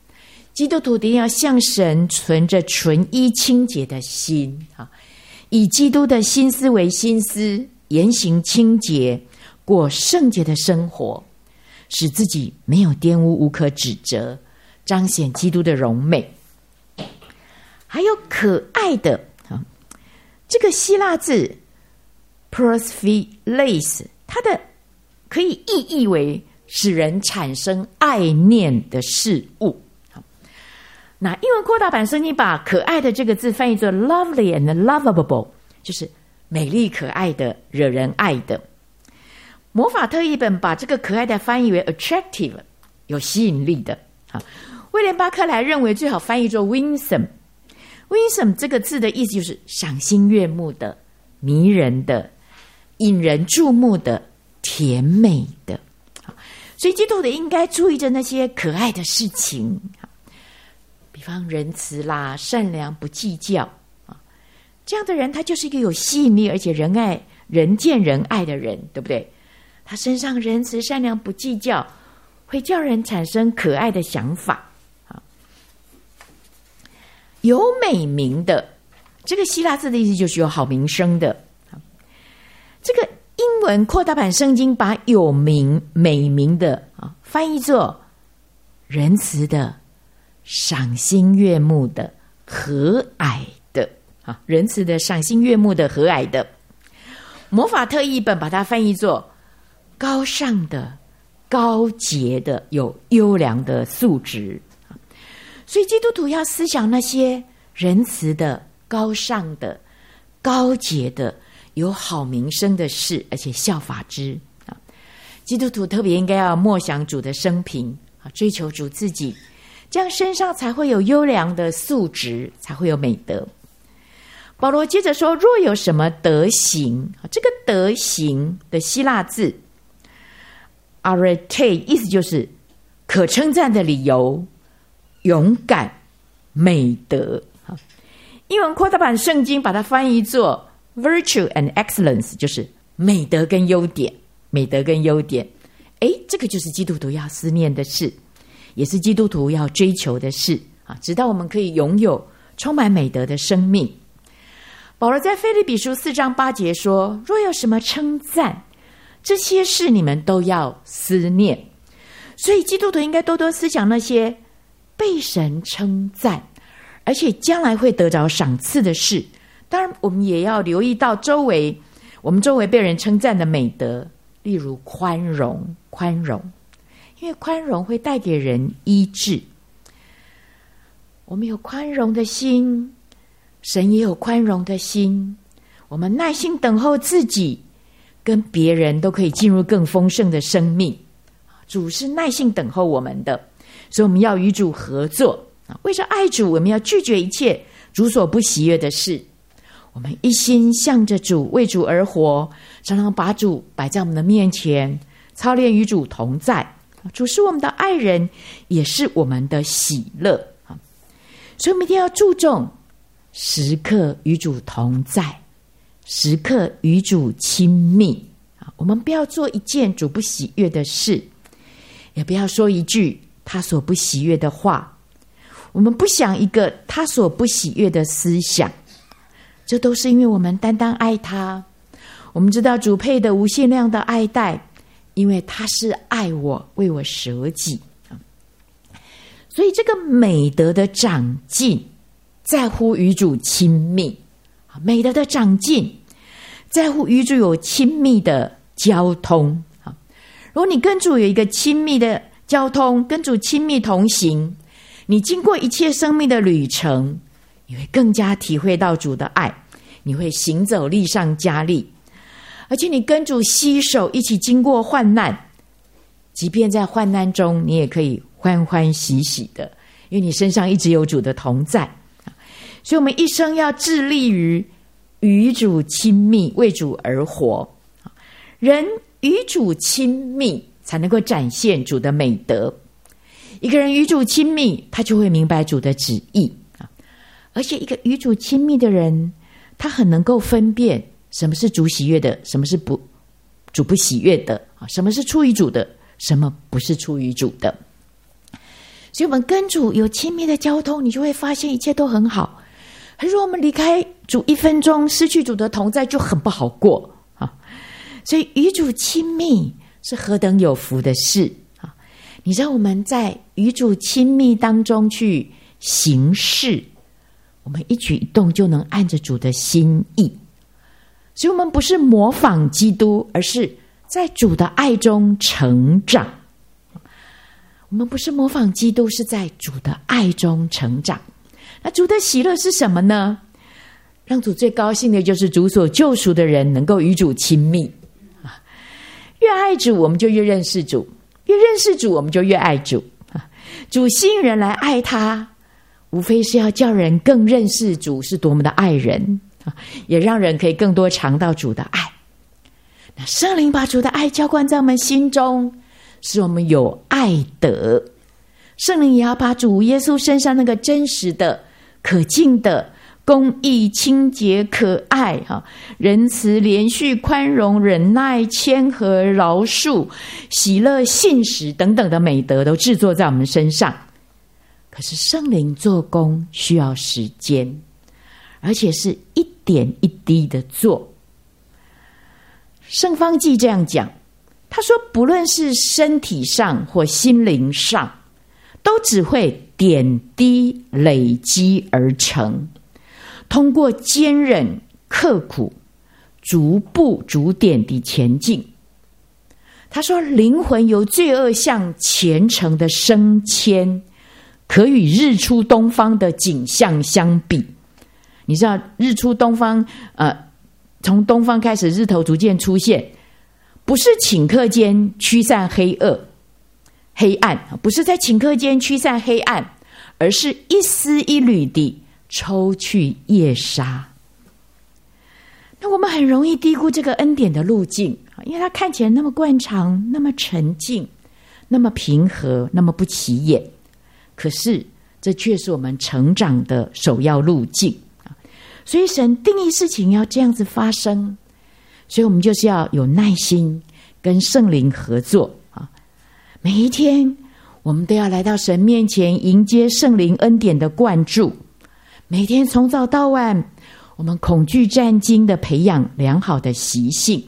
基督徒一定要向神存着纯一清洁的心，以基督的心思为心思，言行清洁，过圣洁的生活，使自己没有玷污，无可指责，彰显基督的荣美。还有可爱的，这个希腊字 prosphiles， 它的可以意译为使人产生爱念的事物。那英文扩大版圣经把可爱的这个字翻译作 lovely and lovable， 就是美丽可爱的，惹人爱的。魔法特译本把这个可爱的翻译为 attractive， 有吸引力的。威廉巴克莱认为最好翻译作 winsome。winsome 这个字的意思就是赏心悦目的，迷人的，引人注目的，甜美的。所以基督徒应该注意着那些可爱的事情，比方仁慈啦，善良，不计较，这样的人他就是一个有吸引力而且人见人爱的人，对不对？他身上仁慈善良不计较，会叫人产生可爱的想法。有美名的，这个希腊字的意思就是有好名声的。这个英文扩大版圣经把有名美名的翻译作仁慈的，赏心悦目的，和蔼的。仁慈的，赏心悦目的，和蔼的。魔法特译本把它翻译作高尚的，高洁的，有优良的素质。所以基督徒要思想那些仁慈的，高尚的，高洁的，有好名声的事，而且效法之。基督徒特别应该要默想主的生平，追求主自己，这样身上才会有优良的素质，才会有美德。保罗接着说，若有什么德行，这个德行的希腊字 arete 意思就是可称赞的理由，勇敢，美德。英文扩大版圣经把它翻译作 virtue and excellence， 就是美德跟优点，美德跟优点。这个就是基督徒要思念的事，也是基督徒要追求的事，直到我们可以拥有充满美德的生命。保罗在腓立比书4章8节说，若有什么称赞，这些事你们都要思念。所以基督徒应该多多思想那些被神称赞，而且将来会得着赏赐的事。当然我们也要留意到我们周围被人称赞的美德，例如宽容，因为宽容会带给人医治。我们有宽容的心，神也有宽容的心，我们耐心等候自己跟别人都可以进入更丰盛的生命。主是耐心等候我们的，所以我们要与主合作。为着爱主，我们要拒绝一切主所不喜悦的事。我们一心向着主，为主而活，常常把主摆在我们的面前，操练与主同在。主是我们的爱人，也是我们的喜乐。所以我们一定要注重时刻与主同在，时刻与主亲密。我们不要做一件主不喜悦的事，也不要说一句他所不喜悦的话，我们不想一个他所不喜悦的思想。这都是因为我们单单爱他，我们知道主配的无限量的爱戴，因为他是爱我，为我舍己。所以这个美德的长进在乎与主亲密，美德的长进在乎与主有亲密的交通。如果你跟主有一个亲密的交通，跟主亲密同行，你经过一切生命的旅程，你会更加体会到主的爱，你会行走力上加力，而且你跟主携手一起经过患难，即便在患难中你也可以欢欢喜喜的，因为你身上一直有主的同在。所以我们一生要致力于与主亲密，为主而活。人与主亲密才能够展现主的美德。一个人与主亲密，他就会明白主的旨意。而且一个与主亲密的人，他很能够分辨什么是主喜悦的，什么是主不喜悦的，什么是出于主的，什么不是出于主的。 所以我们跟主有亲密的交通，你就会发现一切都很好。可是我们离开主1分钟，失去主的同在就很不好过啊。所以与主亲密是何等有福的事啊！你知道我们在与主亲密当中去行事，我们一举一动就能按着主的心意。所以我们不是模仿基督，而是在主的爱中成长。我们不是模仿基督，是在主的爱中成长。那主的喜乐是什么呢？让主最高兴的就是主所救赎的人能够与主亲密。越爱主，我们就越认识主；越认识主，我们就越爱主。主吸引人来爱他，无非是要叫人更认识主是多么的爱人，也让人可以更多尝到主的爱。那圣灵把主的爱浇灌在我们心中，使我们有爱德。圣灵也要把主耶稣身上那个真实的、可敬的、公义、清洁、可爱、仁慈、连续、宽容、忍耐、谦和、饶恕、喜乐、信实等等的美德都制作在我们身上。可是圣灵做工需要时间，而且是一点一滴的做。圣方济这样讲，他说不论是身体上或心灵上，都只会点滴累积而成，通过坚忍刻苦，逐步逐点地前进。他说灵魂由罪恶向虔诚的升迁，可与日出东方的景象相比。你知道日出东方，从东方开始日头逐渐出现，不是顷刻间驱散黑暗，不是在顷刻间驱散黑暗，而是一丝一缕地抽去夜纱。那我们很容易低估这个恩典的路径，因为它看起来那么惯常，那么沉静，那么平和，那么不起眼。可是这却是我们成长的首要路径。所以神定义事情要这样子发生，所以我们就是要有耐心跟圣灵合作。每一天我们都要来到神面前，迎接圣灵恩典的灌注。每天从早到晚，我们恐惧战惊的培养良好的习性。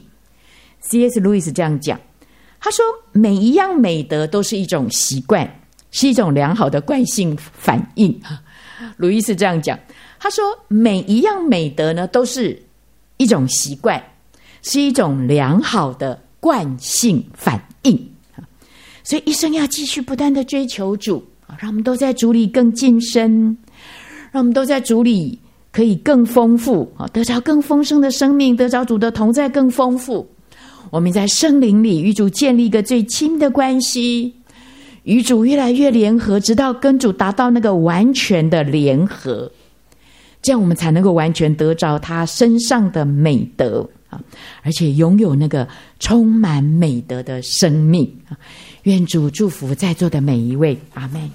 C.S. 路易斯这样讲，他说每一样美德都是一种习惯，是一种良好的惯性反应。路易斯这样讲，他说每一样美德呢都是一种习惯，是一种良好的惯性反应。所以一生要继续不断的追求主，让我们都在主里更近身，让我们都在主里可以更丰富，得着更丰盛的生命，得着主的同在更丰富。我们在圣灵里与主建立一个最亲的关系，与主越来越联合，直到跟主达到那个完全的联合，这样我们才能够完全得着他身上的美德，而且拥有那个充满美德的生命。愿主祝福在座的每一位，阿们。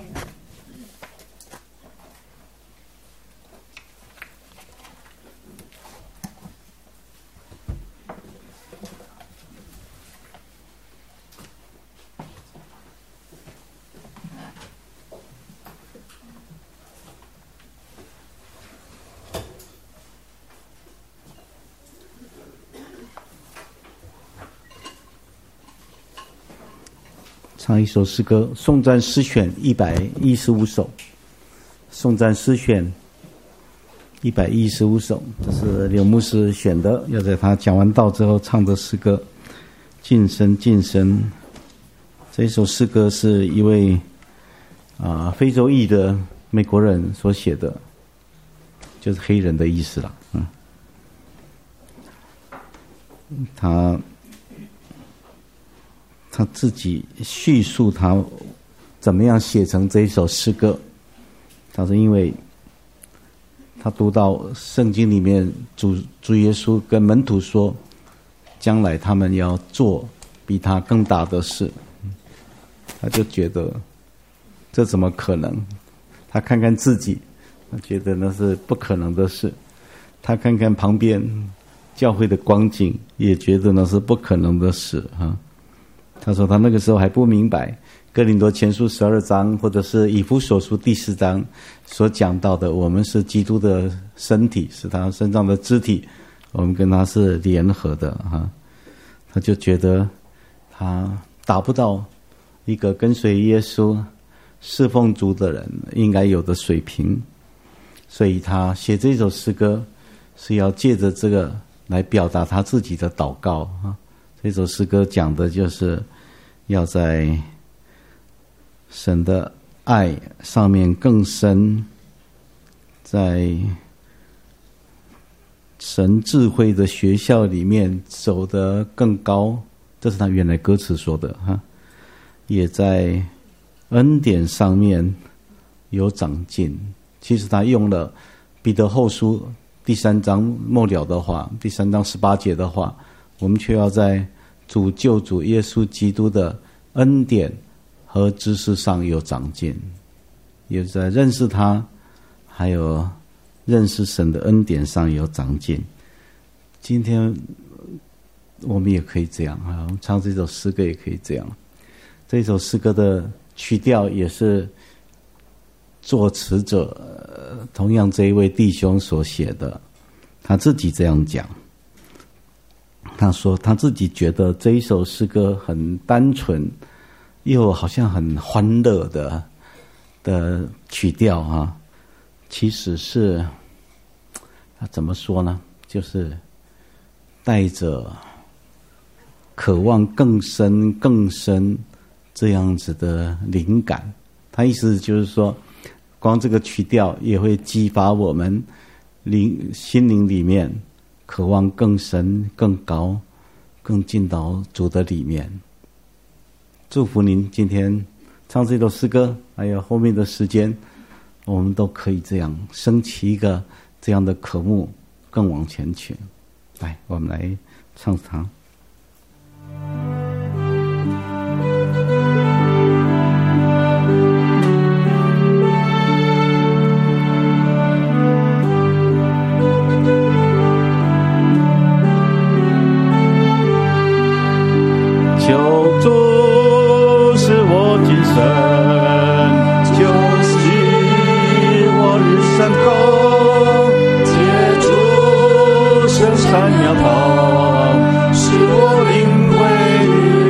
唱一首诗歌，颂赞诗选115首。颂赞诗选115首，这是刘牧师选的，要在他讲完道之后唱的诗歌。近身近身，这一首诗歌是一位非洲裔的美国人所写的，就是黑人的意思了。他自己叙述他怎么样写成这一首诗歌。他说因为他读到圣经里面主耶稣跟门徒说将来他们要做比他更大的事，他就觉得这怎么可能。他看看自己，他觉得那是不可能的事。他看看旁边教会的光景，也觉得那是不可能的事。他说他那个时候还不明白， 哥林多前书12章，或者是以弗所书第4章所讲到的，我们是基督的身体，是他身上的肢体，我们跟他是联合的哈。他就觉得他达不到一个跟随耶稣侍奉主的人应该有的水平，所以他写这首诗歌是要借着这个来表达他自己的祷告啊。这首诗歌讲的就是要在神的爱上面更深，在神智慧的学校里面走得更高，这是他原来歌词说的哈。也在恩典上面有长进。其实他用了彼得后书第3章末了的话，第3章18节的话，我们却要在主救主耶稣基督的恩典和知识上有长进，也在认识他还有认识神的恩典上有长进。今天我们也可以这样啊，我们唱这首诗歌也可以这样。这首诗歌的曲调也是作词者同样这一位弟兄所写的，他自己这样讲。他说他自己觉得这一首诗歌很单纯，又好像很欢乐的曲调啊，其实是他怎么说呢？就是带着渴望更深更深这样子的灵感。他意思就是说，光这个曲调也会激发我们心灵里面渴望更深更高更进到主的里面。祝福您今天唱这首诗歌还有后面的时间，我们都可以这样升起一个这样的渴慕，更往前去。来，我们来唱它。 求主使我今生就是我日生功，借主圣山苗头，使我灵慧日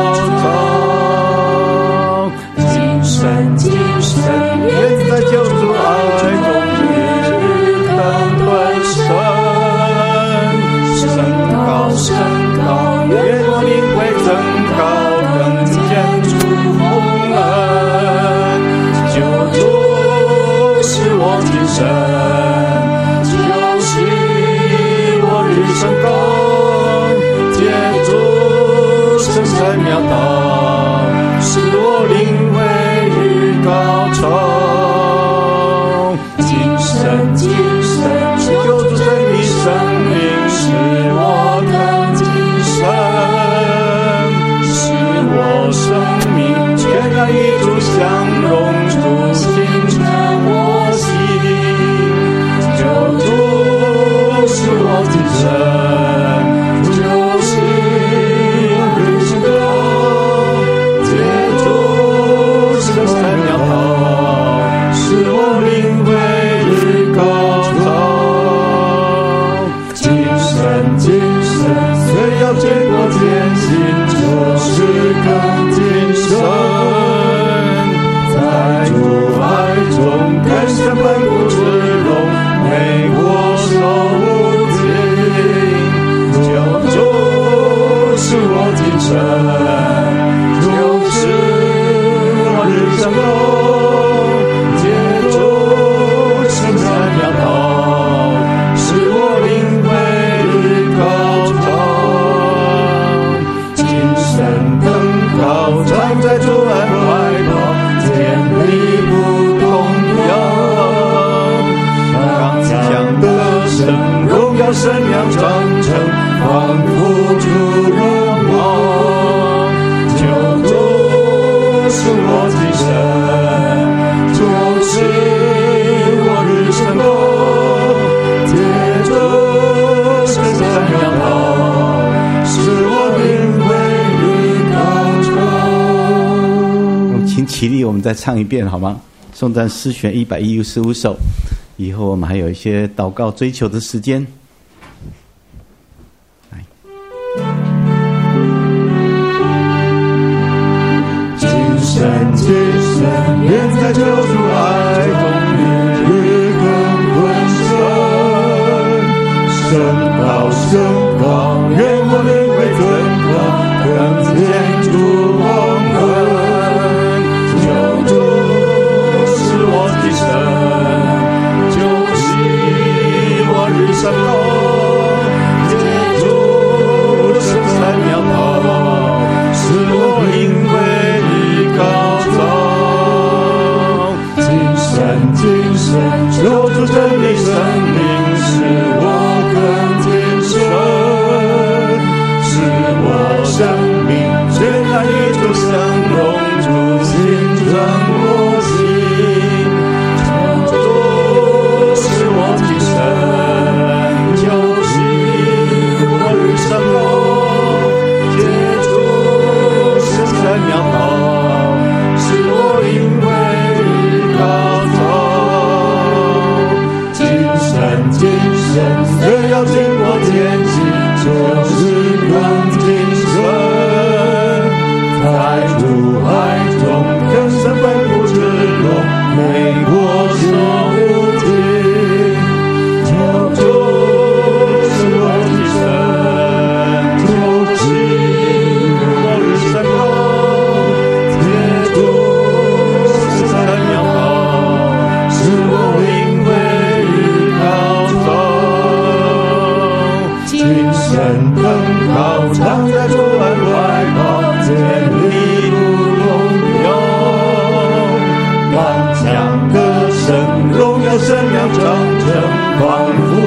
高照。今生今生，愿在救主爱中日更顿升，升高升高，愿我灵慧增高，更见主洪恩。救主使我今生就是我日生功，借主圣山苗道，使我灵慧日高照。今生今生，救主真理生命使我更今生，使我生命全然与主相融，主心成我心。救主使我今生就是日生功，借主圣山苗头，使我灵慧日高照。今生今生，虽要经过艰辛，就是更今生，在主爱中更深本不知荣，为我受尽。救主使我今生就是我日生功，借主圣山苗头，使我灵慧日高照。今生更高，站在主爱怀抱，建立不动摇。刚强的神，荣耀神亮长城，仿佛出荣光。救主使我今生就是我日生功，借主圣山苗头，使我灵慧日高照。 起立，我们再唱一遍好吗？颂赞诗选115首，以后我们还有一些祷告追求的时间。来， 今生今生，愿在救主爱中日更浑身，升高升高，愿我灵会增高，更见主光恩，救主是我的神，就是我日升高，接主圣山苗头，是我因为你高走，今生今生，救主真理生命使我更坚深，使我生命全然与主相融，主心转我心，主是我的神，就是我日升高，接主圣山苗头，使我因为日高走，今生今生，虽要经过艰辛，就是更谨慎，在主爱中更深奔赴之荣，美国所无尽，救主是我的神，就是我日升高，接主是山苗头，使我因为日高走，今生更高，常在主恩怀抱，建立不动摇，刚强的神，荣耀神亮彰正，仿佛